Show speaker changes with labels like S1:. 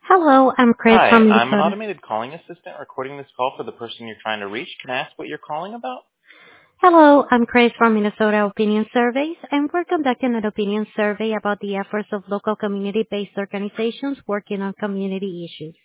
S1: Hello, I'm Chris
S2: Hi,
S1: from
S2: I'm an
S1: Minnesota.
S2: automated calling assistant recording this call for the person you're trying to reach. Can I ask what you're calling about?
S1: Hello, I'm Chris from Minnesota Opinion Surveys, and we're conducting an opinion survey about the efforts of local community-based organizations working on community issues.